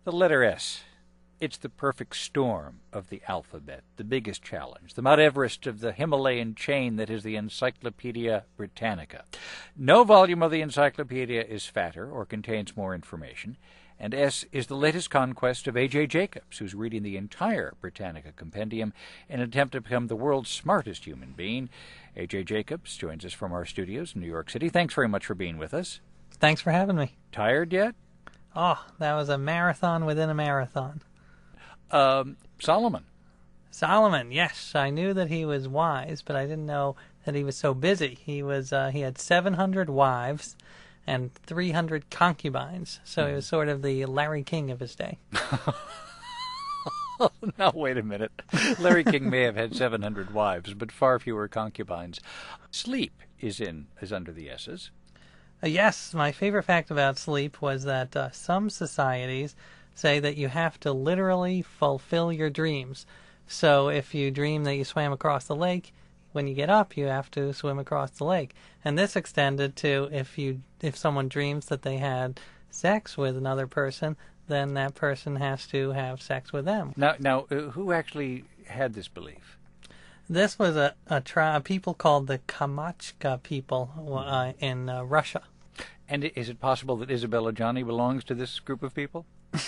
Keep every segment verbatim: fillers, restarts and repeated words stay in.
The letter S. It's the perfect storm of the alphabet, the biggest challenge, the Mount Everest of the Himalayan chain that is the Encyclopedia Britannica. No volume of the encyclopedia is fatter or contains more information, and S is the latest conquest of A J Jacobs, who's reading the entire Britannica compendium in an attempt to become the world's smartest human being. A J Jacobs joins us from our studios in New York City. Thanks very much for being with us. Thanks for having me. Tired yet? Oh, that was a marathon within a marathon. Um, Solomon. Solomon, yes. I knew that he was wise, but I didn't know that he was so busy. He was uh, he had seven hundred wives and three hundred concubines, so he was sort of the Larry King of his day. Now, wait a minute. Larry King may have had seven hundred wives, but far fewer concubines. Sleep is in is under the S's. Uh, yes, my favorite fact about sleep was that uh, some societies say that you have to literally fulfill your dreams. So if you dream that you swam across the lake, when you get up, you have to swim across the lake. And this extended to if you if someone dreams that they had sex with another person, then that person has to have sex with them. Now, now, uh, who actually had this belief? This was a a, tri- a people called the Kamachka people uh, in uh, Russia. And is it possible that Isabella Johnny belongs to this group of people?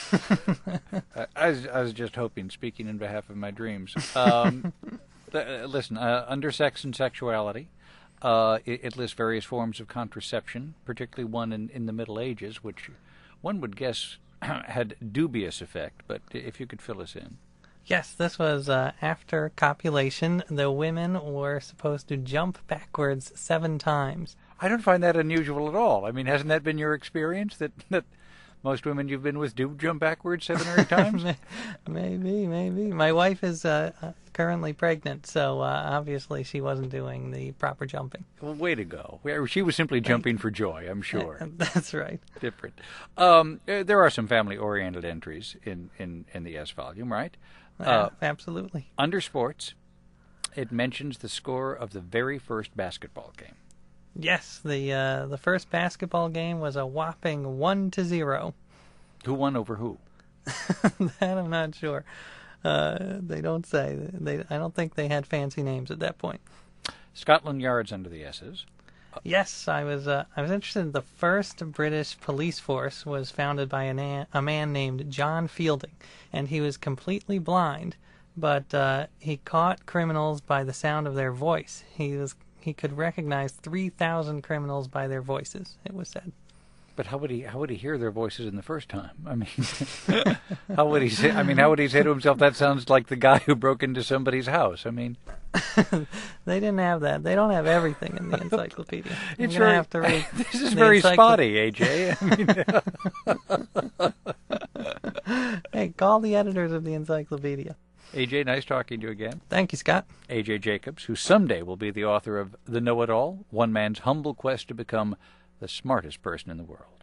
uh, I, was, I was just hoping, speaking in behalf of my dreams. Um, th- listen, uh, under sex and sexuality, uh, it, it lists various forms of contraception, particularly one in, in the Middle Ages, which one would guess had dubious effect, but if you could fill us in. Yes, this was uh, after copulation. The women were supposed to jump backwards seven times. I don't find that unusual at all. I mean, hasn't that been your experience, that that most women you've been with do jump backwards seven or eight times? Maybe, maybe. My wife is uh, currently pregnant, so uh, obviously she wasn't doing the proper jumping. Well, way to go. She was simply jumping for joy, I'm sure. That's right. Different. Um, there are some family-oriented entries in, in, in the S volume, right? Uh, absolutely. Under sports, it mentions the score of the very first basketball game. Yes, the uh, the first basketball game was a whopping one to zero. Who won over who? That I'm not sure. Uh, they don't say. They I don't think they had fancy names at that point. Scotland Yard's under the S's. Yes, I was. Uh, I was interested. The first British police force was founded by an a, a man named John Fielding, and he was completely blind, but uh, he caught criminals by the sound of their voice. He was. He could recognize three thousand criminals by their voices, it was said. But how would he how would he hear their voices in the first time? I mean, how would he say? I mean, how would he say to himself, "That sounds like the guy who broke into somebody's house"? I mean, they didn't have that. They don't have everything in the encyclopedia. It's I'm very, have to read this is very encycl- spotty, A J. I mean, hey, call the editors of the encyclopedia. A J, nice talking to you again. Thank you, Scott. A J Jacobs, who someday will be the author of The Know-It-All, one man's humble quest to become the smartest person in the world.